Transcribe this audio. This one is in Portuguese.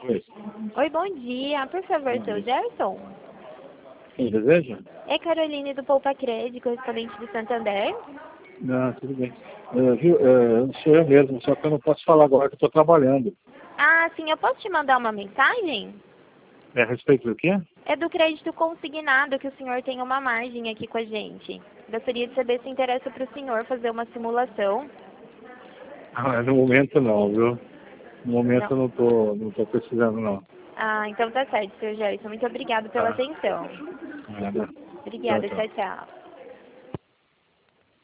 Oi. Oi, bom dia. Por favor, seu Gerson? Quem deseja? É Caroline do Poupa Crédito, correspondente de Santander. Não, tudo bem. Sou eu mesmo, só que eu não posso falar agora que eu estou trabalhando. Ah, sim, eu posso te mandar uma mensagem? É a respeito do quê? É do crédito consignado que o senhor tem uma margem aqui com a gente. Gostaria de saber se interessa para o senhor fazer uma simulação. Ah, no momento não, viu? No momento Não. eu não tô precisando não. Ah, então tá certo, seu Gerson. Muito obrigado pela Tá. atenção. Nada. Tchau, Obrigada, tchau. tchau, tchau.